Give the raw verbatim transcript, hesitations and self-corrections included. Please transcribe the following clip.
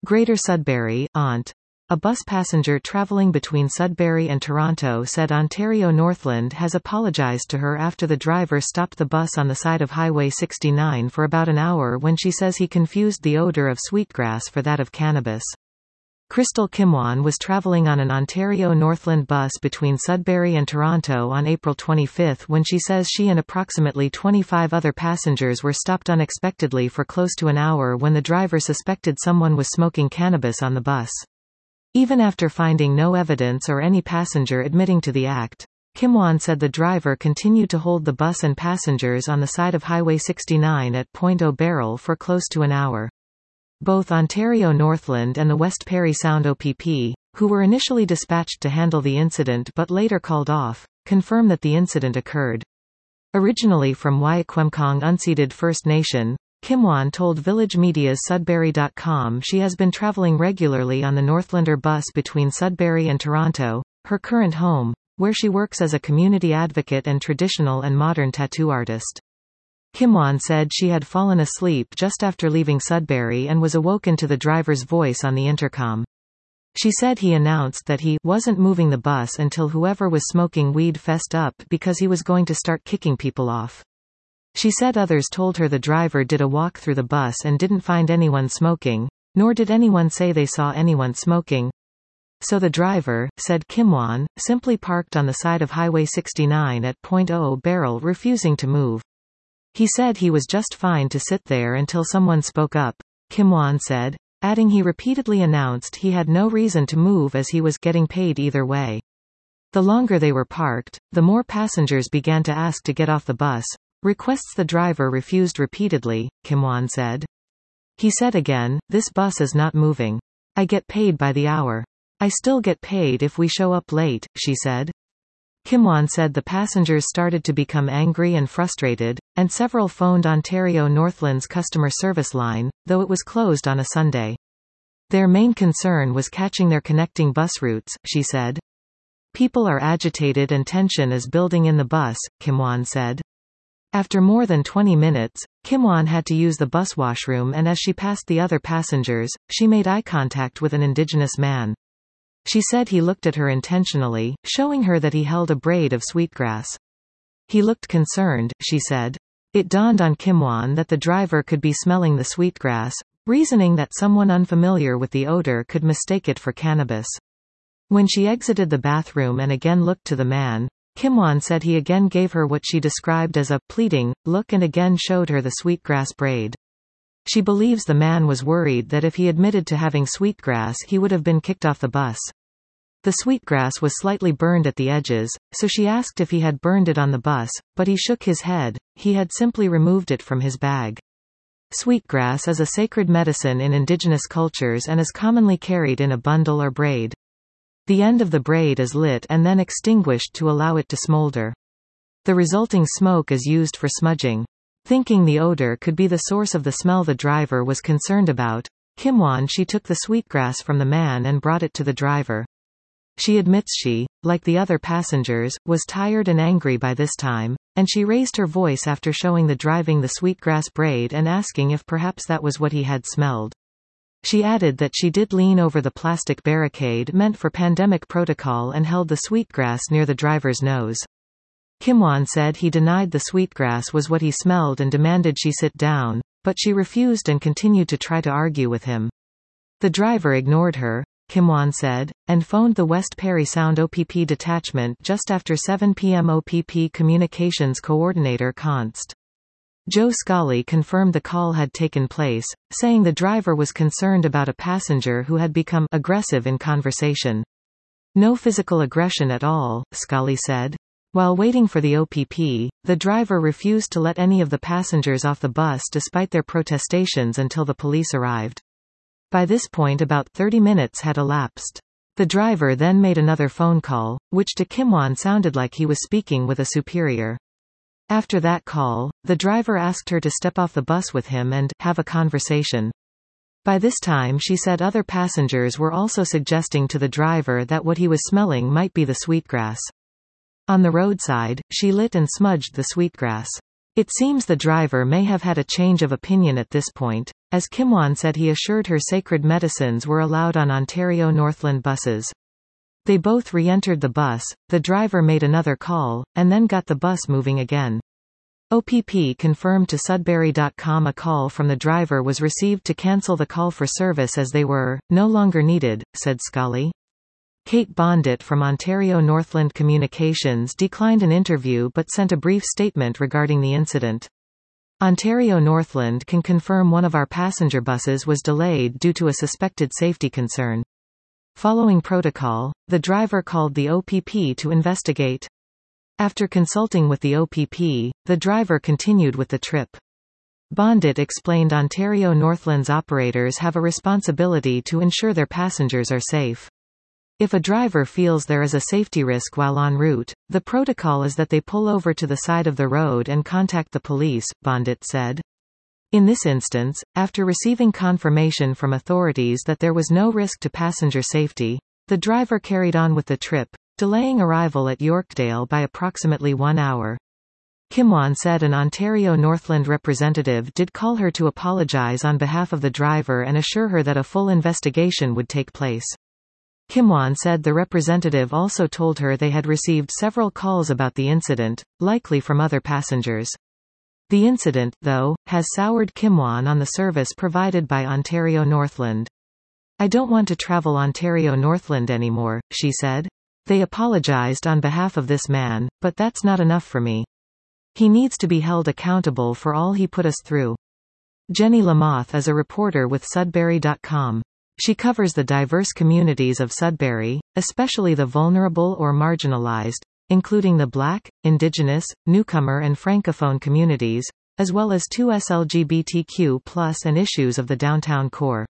Greater Sudbury, Ont. A bus passenger travelling between Sudbury and Toronto said Ontario Northland has apologised to her after the driver stopped the bus on the side of Highway sixty-nine for about an hour when she says he confused the odour of sweetgrass for that of cannabis. Crystal Kimwan was travelling on an Ontario Northland bus between Sudbury and Toronto on April twenty-fifth when she says she and approximately twenty-five other passengers were stopped unexpectedly for close to an hour when the driver suspected someone was smoking cannabis on the bus. Even after finding no evidence or any passenger admitting to the act, Kimwan said the driver continued to hold the bus and passengers on the side of Highway sixty-nine at Point O'Beryl for close to an hour. Both Ontario Northland and the West Parry Sound O P P, who were initially dispatched to handle the incident but later called off, confirm that the incident occurred. Originally from Wyakwemkong unceded First Nation, Kimwan told Village Media's Sudbury dot com she has been travelling regularly on the Northlander bus between Sudbury and Toronto, her current home, where she works as a community advocate and traditional and modern tattoo artist. Kimwan said she had fallen asleep just after leaving Sudbury and was awoken to the driver's voice on the intercom. She said he announced that he wasn't moving the bus until whoever was smoking weed fessed up because he was going to start kicking people off. She said others told her the driver did a walk through the bus and didn't find anyone smoking, nor did anyone say they saw anyone smoking. So the driver, said Kimwan, simply parked on the side of Highway sixty-nine at Point O'Beryl refusing to move. He said he was just fine to sit there until someone spoke up, Kimwan said, adding he repeatedly announced he had no reason to move as he was getting paid either way. The longer they were parked, the more passengers began to ask to get off the bus. Requests the driver refused repeatedly, Kimwan said. He said again, this bus is not moving. I get paid by the hour. I still get paid if we show up late, she said. Kimwan said the passengers started to become angry and frustrated, and several phoned Ontario Northland's customer service line, though it was closed on a Sunday. Their main concern was catching their connecting bus routes, she said. People are agitated and tension is building in the bus, Kimwan said. After more than twenty minutes, Kimwan had to use the bus washroom and as she passed the other passengers, she made eye contact with an Indigenous man. She said he looked at her intentionally, showing her that he held a braid of sweetgrass. He looked concerned, she said. It dawned on Kimwan that the driver could be smelling the sweetgrass, reasoning that someone unfamiliar with the odor could mistake it for cannabis. When she exited the bathroom and again looked to the man, Kimwan said he again gave her what she described as a pleading look and again showed her the sweetgrass braid. She believes the man was worried that if he admitted to having sweetgrass he would have been kicked off the bus. The sweetgrass was slightly burned at the edges, so she asked if he had burned it on the bus, but he shook his head. He had simply removed it from his bag. Sweetgrass is a sacred medicine in Indigenous cultures and is commonly carried in a bundle or braid. The end of the braid is lit and then extinguished to allow it to smolder. The resulting smoke is used for smudging. Thinking the odor could be the source of the smell the driver was concerned about, Kimwan she took the sweetgrass from the man and brought it to the driver. She admits she, like the other passengers, was tired and angry by this time, and she raised her voice after showing the driving the sweetgrass braid and asking if perhaps that was what he had smelled. She added that she did lean over the plastic barricade meant for pandemic protocol and held the sweetgrass near the driver's nose. Kimwan said he denied the sweetgrass was what he smelled and demanded she sit down, but she refused and continued to try to argue with him. The driver ignored her, Kimwan said, and phoned the West Parry Sound O P P detachment just after seven p m O P P Communications Coordinator Const. Joe Scully confirmed the call had taken place, saying the driver was concerned about a passenger who had become aggressive in conversation. No physical aggression at all, Scully said. While waiting for the O P P, the driver refused to let any of the passengers off the bus despite their protestations until the police arrived. By this point about thirty minutes had elapsed. The driver then made another phone call, which to Kimwan sounded like he was speaking with a superior. After that call, the driver asked her to step off the bus with him and have a conversation. By this time she said other passengers were also suggesting to the driver that what he was smelling might be the sweetgrass. On the roadside, she lit and smudged the sweetgrass. It seems the driver may have had a change of opinion at this point, as Kimwan said he assured her sacred medicines were allowed on Ontario Northland buses. They both re-entered the bus, the driver made another call, and then got the bus moving again. O P P confirmed to Sudbury dot com a call from the driver was received to cancel the call for service as they were no longer needed, said Scully. Kate Bondit from Ontario Northland Communications declined an interview but sent a brief statement regarding the incident. Ontario Northland can confirm one of our passenger buses was delayed due to a suspected safety concern. Following protocol, the driver called the O P P to investigate. After consulting with the O P P, the driver continued with the trip. Bondit explained Ontario Northland's operators have a responsibility to ensure their passengers are safe. If a driver feels there is a safety risk while en route, the protocol is that they pull over to the side of the road and contact the police, Bondit said. In this instance, after receiving confirmation from authorities that there was no risk to passenger safety, the driver carried on with the trip, delaying arrival at Yorkdale by approximately one hour. Kimwan said an Ontario Northland representative did call her to apologize on behalf of the driver and assure her that a full investigation would take place. Kimwan said the representative also told her they had received several calls about the incident, likely from other passengers. The incident, though, has soured Kimwan on the service provided by Ontario Northland. I don't want to travel Ontario Northland anymore, she said. They apologized on behalf of this man, but that's not enough for me. He needs to be held accountable for all he put us through. Jenny Lamoth is a reporter with Sudbury dot com. She covers the diverse communities of Sudbury, especially the vulnerable or marginalized, including the Black, Indigenous, newcomer and Francophone communities, as well as two L G B T Q plus and issues of the downtown core.